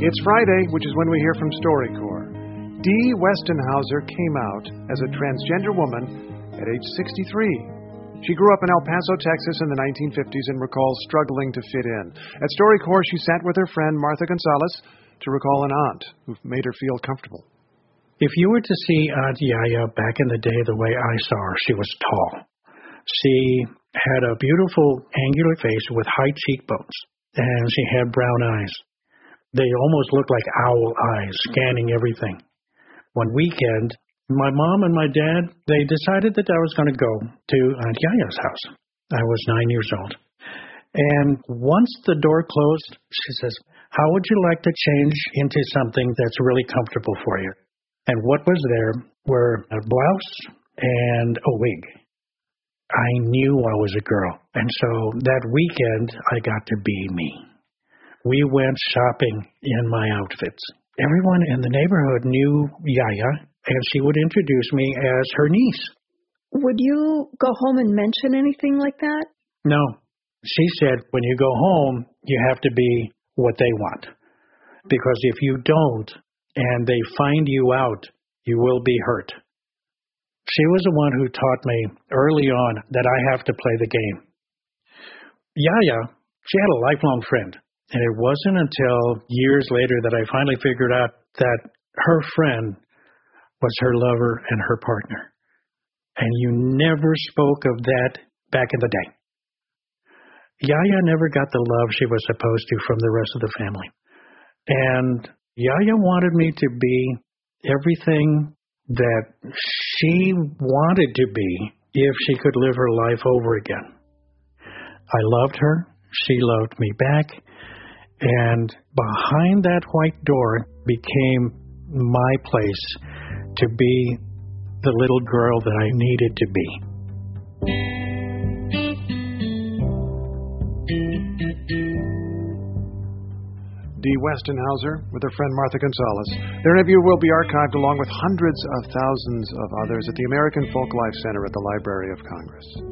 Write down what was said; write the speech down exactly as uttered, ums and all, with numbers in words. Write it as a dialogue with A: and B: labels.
A: It's Friday, which is when we hear from StoryCorps. Dee Westenhauser came out as a transgender woman at age sixty-three. She grew up in El Paso, Texas in the nineteen fifties and recalls struggling to fit in. At StoryCorps, she sat with her friend Martha Gonzalez to recall an aunt who made her feel comfortable.
B: If you were to see Aunt Yaya back in the day the way I saw her, she was tall. She had a beautiful angular face with high cheekbones, and she had brown eyes. They almost looked like owl eyes, scanning everything. One weekend, my mom and my dad, they decided that I was going to go to Aunt Yaya's house. I was nine years old. And once the door closed, she says, "How would you like to change into something that's really comfortable for you?" And what was there were a blouse and a wig. I knew I was a girl. And so that weekend, I got to be me. We went shopping in my outfits. Everyone in the neighborhood knew Yaya, and she would introduce me as her niece.
C: Would you go home and mention anything like that?
B: No. She said, when you go home, you have to be what they want. Because if you don't, and they find you out, you will be hurt. She was the one who taught me early on that I have to play the game. Yaya, she had a lifelong friend. And it wasn't until years later that I finally figured out that her friend was her lover and her partner. And you never spoke of that back in the day. Yaya never got the love she was supposed to from the rest of the family. And Yaya wanted me to be everything that she wanted to be if she could live her life over again. I loved her. She loved me back. And behind that white door became my place to be the little girl that I needed to be.
A: Dee Westenhauser with her friend Martha Gonzalez. Their interview will be archived along with hundreds of thousands of others at the American Folk Life Center at the Library of Congress.